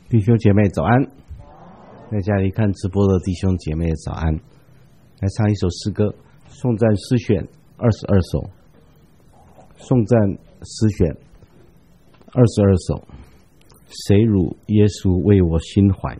弟兄姐妹早安，在家里看直播的弟兄姐妹早安。来唱一首诗歌，颂赞诗选22首，颂赞诗选22首，谁如耶稣为我心怀。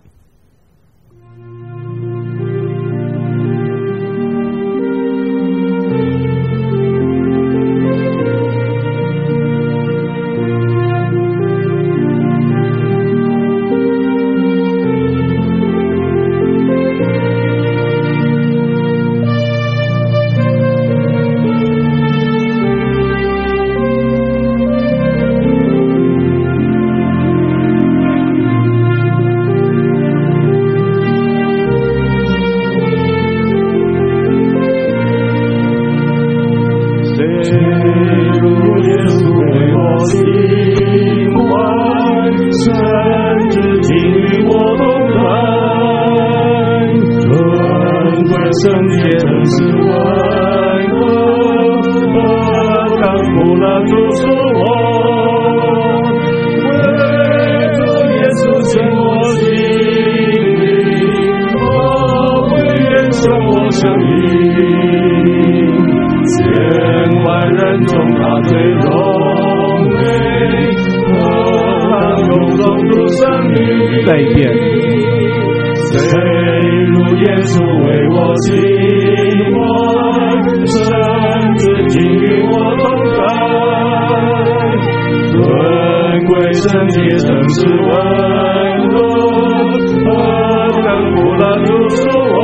再一遍，谁如耶稣为我心怀，甚至给予我同在，尊贵圣洁诚实温和，何等不难救赎我，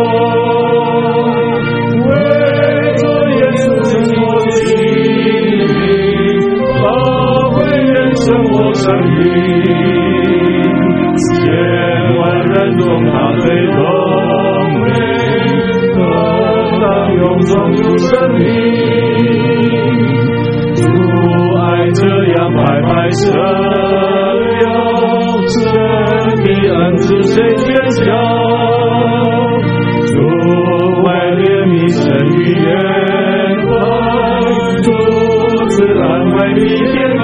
为着耶稣成我心灵，宝贵人生我生命。千万人中他最荣美，何当永存出生命。主爱这样白白舍了，神的恩赐谁缺少？主怀怜悯生于远方，主赐安慰的天堂。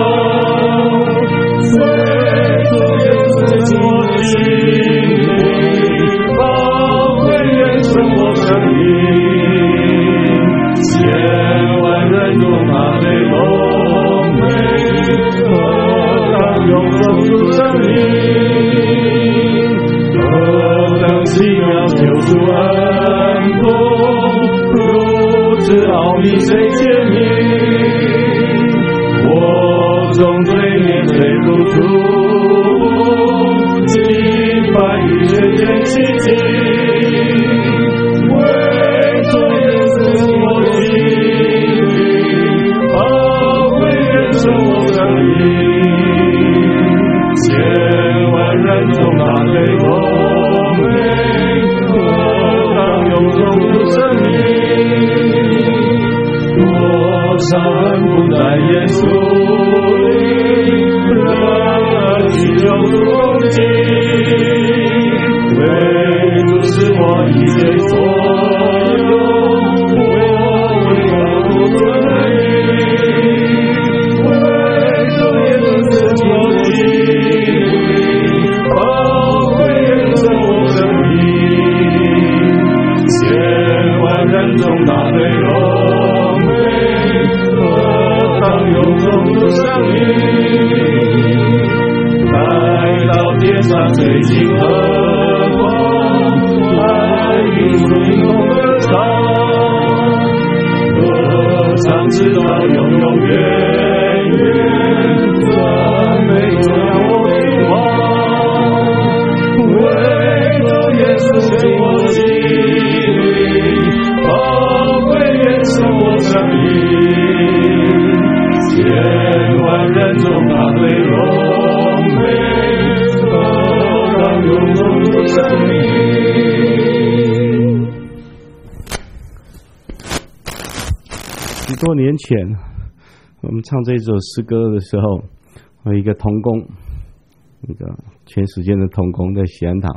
多年前，我们唱这首诗歌的时候，有一个同工，那个全时间的同工在喜安堂，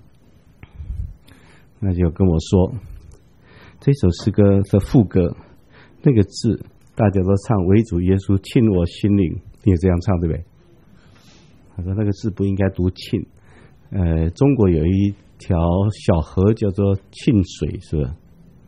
那就跟我说，这首诗歌的副歌那个字，大家都唱为主耶稣沁我心灵，你也这样唱对不对？ 他说那个字不应该读沁。中国有一条小河叫做沁水，是不是？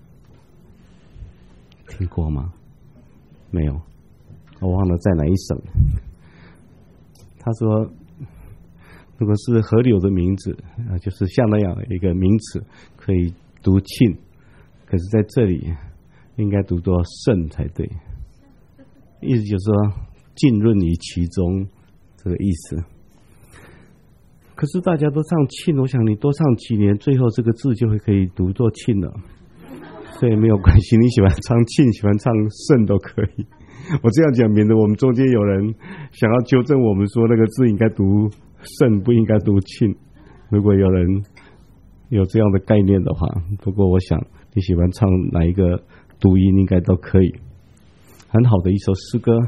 听过吗？没有，我忘了在哪一省。他说，如果是河流的名字就是像那样一个名词，可以读沁，可是在这里应该读作渗才对。意思就是说浸润于其中，这个意思。可是大家都唱沁，我想你多唱几年，最后这个字就会可以读作沁了，所以没有关系，你喜欢唱沁，喜欢唱渗都可以。我这样讲，免得我们中间有人想要纠正我们说那个字应该读渗，不应该读沁。如果有人有这样的概念的话，不过我想你喜欢唱哪一个读音应该都可以。很好的一首诗歌，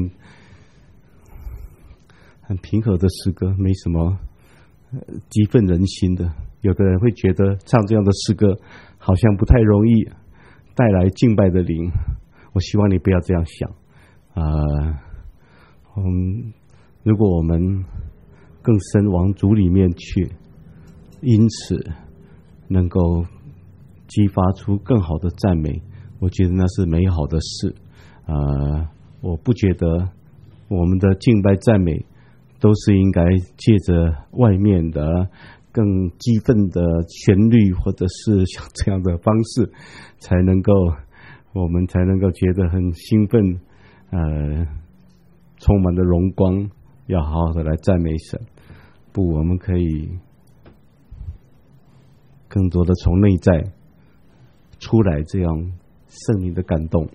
很平和的诗歌，没什么激愤人心的。有的人会觉得唱这样的诗歌好像不太容易带来敬拜的灵，我希望你不要这样想。如果我们更深往主里面去，因此能够激发出更好的赞美，我觉得那是美好的事。我不觉得我们的敬拜赞美都是应该借着外面的更激愤的旋律或者是像这样的方式我们才能够觉得很兴奋，充满了荣光，要好好的来赞美神。不，我们可以更多的从内在出来，这样圣灵的感动。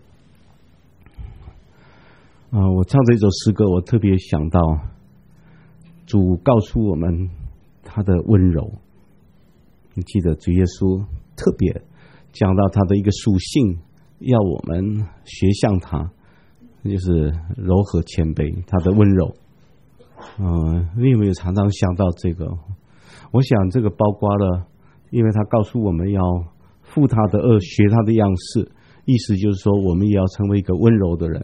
我唱这首诗歌，我特别想到主告诉我们他的温柔。你记得主耶稣特别讲到他的一个属性，要我们学像他，就是柔和谦卑，他的温柔。你有没有常常想到这个？我想这个包括了，因为他告诉我们要负他的恶，学他的样式，意思就是说我们也要成为一个温柔的人。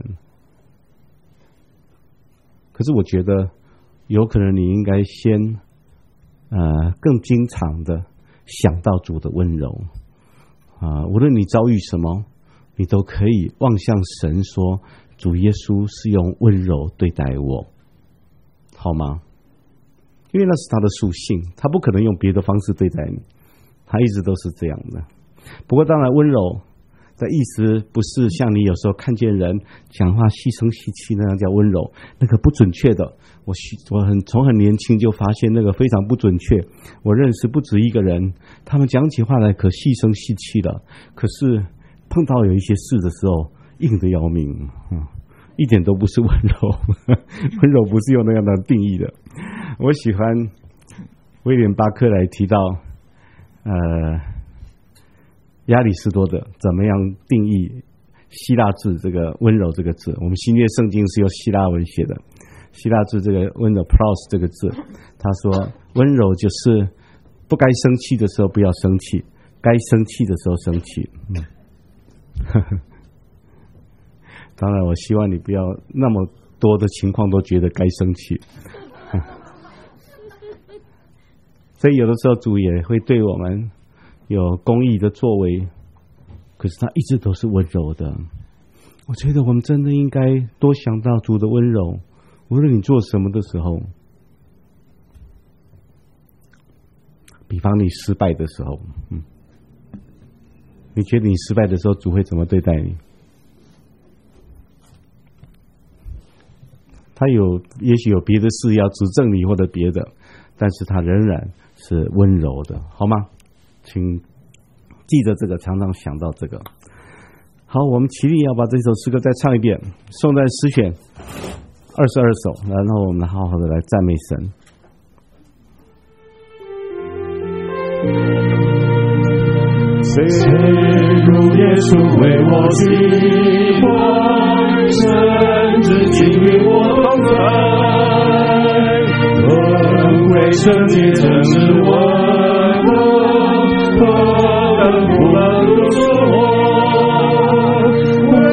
可是我觉得有可能你应该先更经常的想到主的温柔。无论你遭遇什么，你都可以望向神说，主耶稣是用温柔对待我，好吗？因为那是他的属性，他不可能用别的方式对待你，他一直都是这样的。不过当然温柔的意思不是像你有时候看见人讲话细声细气那样叫温柔，那个不准确的。我从很年轻就发现那个非常不准确。我认识不止一个人，他们讲起话来可细声细气的，可是碰到有一些事的时候硬得要命，一点都不是温柔。温柔不是用那样的定义的。我喜欢威廉巴克莱提到亚里士多德怎么样定义希腊字这个温柔这个字。我们新约圣经是用希腊文写的，希腊字这个温柔 pros 这个字，他说温柔就是不该生气的时候不要生气，该生气的时候生气。当然我希望你不要那么多的情况都觉得该生气。所以有的时候主也会对我们有公义的作为，可是他一直都是温柔的。我觉得我们真的应该多想到主的温柔，无论你做什么的时候，比方你失败的时候，你觉得你失败的时候主会怎么对待你？他也许有别的事要指正你或者别的，但是他仍然是温柔的，好吗？请记得这个，常常想到这个。好，我们齐力要把这首诗歌再唱一遍，颂赞诗选22首，然后我们好好的来赞美神。 谁如耶稣为我寂寞，甚至给予我同在，轮回圣洁真是温柔，不能不说我，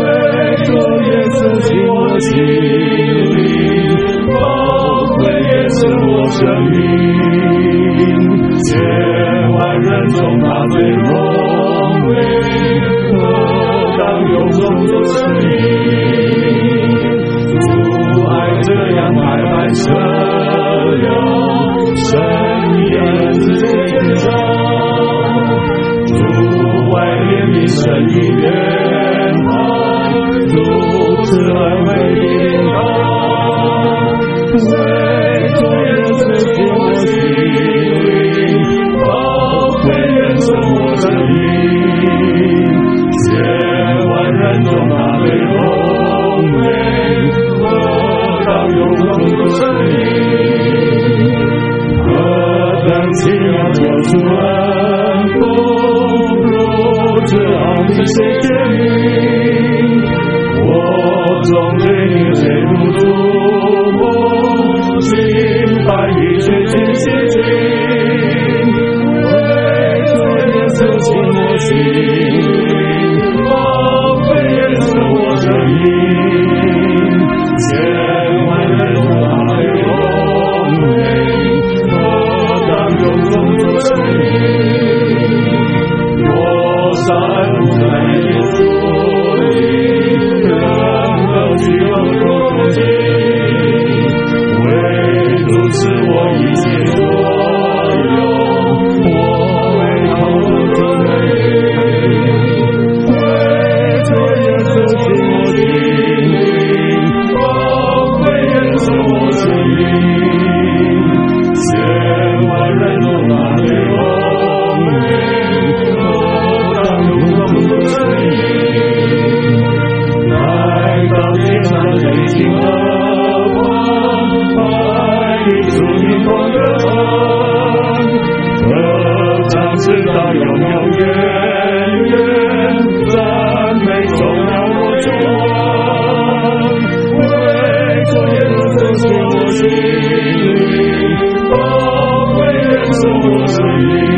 唯有耶稣进我心里，宝贵耶是我生命，千万人中他最荣美，何当有种的声音？主爱这样海般深流，深夜之间照，主爱怜悯深意远航，如此恩惠领导。为做人生活我心灵，宝贵人生我生命，千万人中他最荣美，何当有种的生命？何等奇妙救赎恩福，如此奥秘谁决明？我中对你谁不触摸？心白一切尽心尽，为做颜色亲我心，宝贵颜色我生命，千万人中他最荣美，何当有种的生命？多少恩福在耶稣里，人何其有如今？主是我一切所有，我为靠主的灵，为做颜色亲我心，宝贵颜色我生命，千万人中他最荣美，何当有种的生命？来到天上最亲和主你光的恩，何尝知道永永远远，赞美荣耀我主恩，为做颜色亲我心灵，宝贵颜色我生命。